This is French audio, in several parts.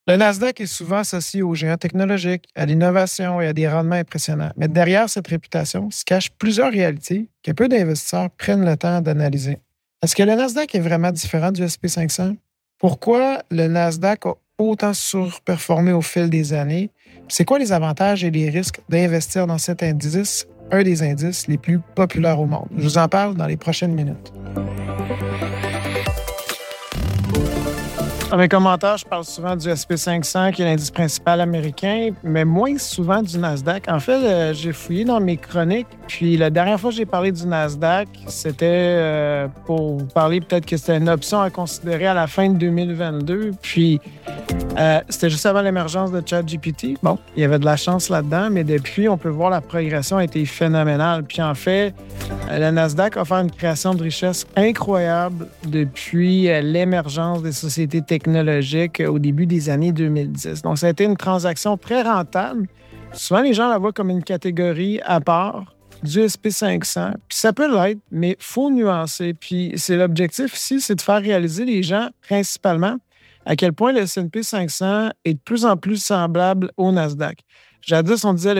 Le Nasdaq est souvent associé aux géants technologiques, à l'innovation et à des rendements impressionnants. Mais derrière cette réputation se cachent plusieurs réalités que peu d'investisseurs prennent le temps d'analyser. Est-ce que le Nasdaq est vraiment différent du S&P 500? Pourquoi le Nasdaq a autant surperformé au fil des années? C'est quoi les avantages et les risques d'investir dans cet indice, un des indices les plus populaires au monde? Je vous en parle dans les prochaines minutes. Dans mes commentaires, je parle souvent du S&P 500, qui est l'indice principal américain, mais moins souvent du Nasdaq. En fait, j'ai fouillé dans mes chroniques, puis la dernière fois que j'ai parlé du Nasdaq, c'était pour vous parler peut-être que c'était une option à considérer à la fin de 2022, puis c'était juste avant l'émergence de ChatGPT. Bon, il y avait de la chance là-dedans, mais depuis, on peut voir la progression a été phénoménale. Puis en fait, le Nasdaq a fait une création de richesse incroyable depuis l'émergence des sociétés technologiques au début des années 2010. Donc, ça a été une transaction très rentable. Souvent, les gens la voient comme une catégorie à part du S&P 500. Puis ça peut l'être, mais il faut nuancer. Puis c'est l'objectif ici, c'est de faire réaliser les gens, principalement, à quel point le S&P 500 est de plus en plus semblable au Nasdaq. Jadis, on disait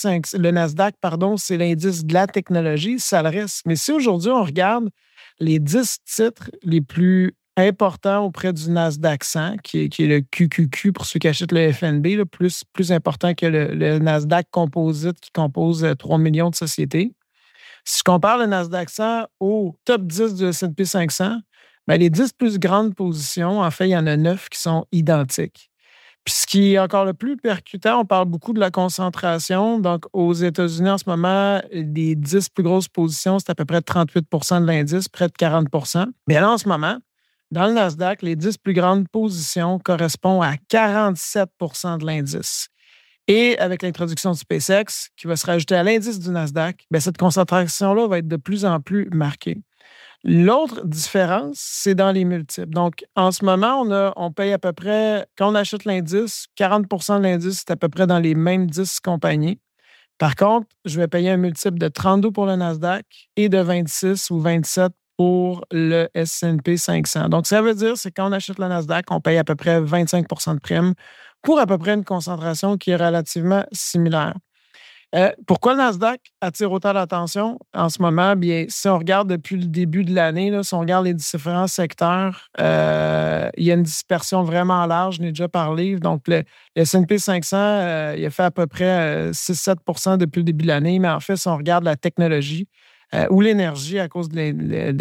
le Nasdaq, c'est l'indice de la technologie, ça le reste. Mais si aujourd'hui, on regarde les 10 titres les plus importants auprès du Nasdaq 100, qui est le QQQ pour ceux qui achètent le FNB, là, plus important que le Nasdaq Composite qui compose 3 millions de sociétés. Si je compare le Nasdaq 100 au top 10 du S&P 500, bien, les 10 plus grandes positions, en fait, il y en a 9 qui sont identiques. Puis ce qui est encore le plus percutant, on parle beaucoup de la concentration. Donc, aux États-Unis, en ce moment, les 10 plus grosses positions, c'est à peu près 38 de l'indice, près de 40 %. Mais là, en ce moment, dans le Nasdaq, les 10 plus grandes positions correspondent à 47 % de l'indice. Et avec l'introduction du SpaceX, qui va se rajouter à l'indice du Nasdaq, bien, cette concentration-là va être de plus en plus marquée. L'autre différence, c'est dans les multiples. Donc, en ce moment, on paye à peu près, quand on achète l'indice, 40 % de l'indice, c'est à peu près dans les mêmes 10 compagnies. Par contre, je vais payer un multiple de 32 pour le Nasdaq et de 26 ou 27 pour le S&P 500. Donc, ça veut dire que quand on achète le Nasdaq, on paye à peu près 25 % de prime pour à peu près une concentration qui est relativement similaire. Pourquoi le Nasdaq attire autant d'attention en ce moment? Bien, si on regarde depuis le début de l'année, là, si on regarde les différents secteurs, il y a une dispersion vraiment large, je n'ai déjà parlé. Donc, le S&P 500, il a fait à peu près 6-7 % depuis le début de l'année. Mais en fait, si on regarde la technologie, ou l'énergie à cause des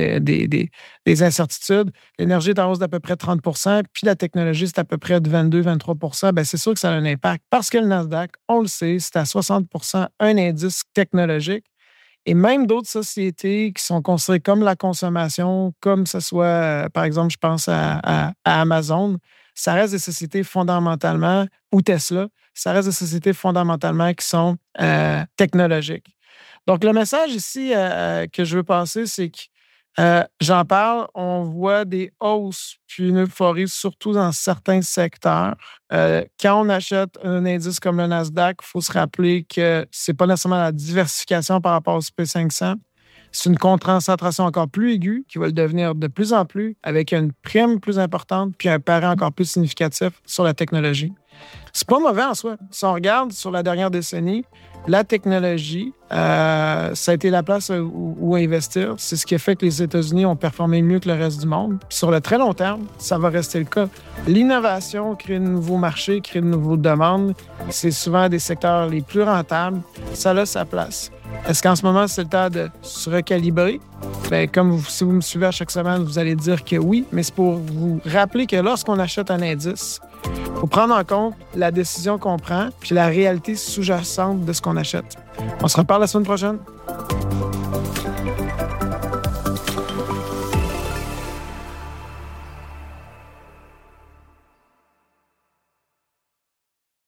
incertitudes. L'énergie est en hausse d'à peu près 30 %, puis la technologie, c'est à peu près de 22-23 %. Bien, c'est sûr que ça a un impact parce que le Nasdaq, on le sait, c'est à 60 % un indice technologique. Et même d'autres sociétés qui sont considérées comme la consommation, comme ce soit, par exemple, je pense à Amazon, ça reste des sociétés fondamentalement, ou Tesla, ça reste des sociétés fondamentalement qui sont technologiques. Donc, le message ici que je veux passer, c'est que j'en parle, on voit des hausses puis une euphorie, surtout dans certains secteurs. Quand on achète un indice comme le Nasdaq, il faut se rappeler que ce n'est pas nécessairement la diversification par rapport au S&P 500. C'est une concentration encore plus aiguë qui va le devenir de plus en plus avec une prime plus importante puis un pari encore plus significatif sur la technologie. C'est pas mauvais en soi. Si on regarde sur la dernière décennie, la technologie, ça a été la place où investir. C'est ce qui a fait que les États-Unis ont performé mieux que le reste du monde. Puis sur le très long terme, ça va rester le cas. L'innovation crée de nouveaux marchés, crée de nouvelles demandes. C'est souvent des secteurs les plus rentables. Ça a sa place. Est-ce qu'en ce moment, c'est le temps de se recalibrer? Bien, si vous me suivez à chaque semaine, vous allez dire que oui, mais c'est pour vous rappeler que lorsqu'on achète un indice, il faut prendre en compte la décision qu'on prend puis la réalité sous-jacente de ce qu'on achète. On se reparle la semaine prochaine.